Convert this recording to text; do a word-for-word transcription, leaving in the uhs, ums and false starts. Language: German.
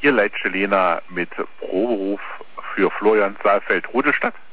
Ihr Leitschelena mit Proberuf für Florian Saalfeld Rudelstadt.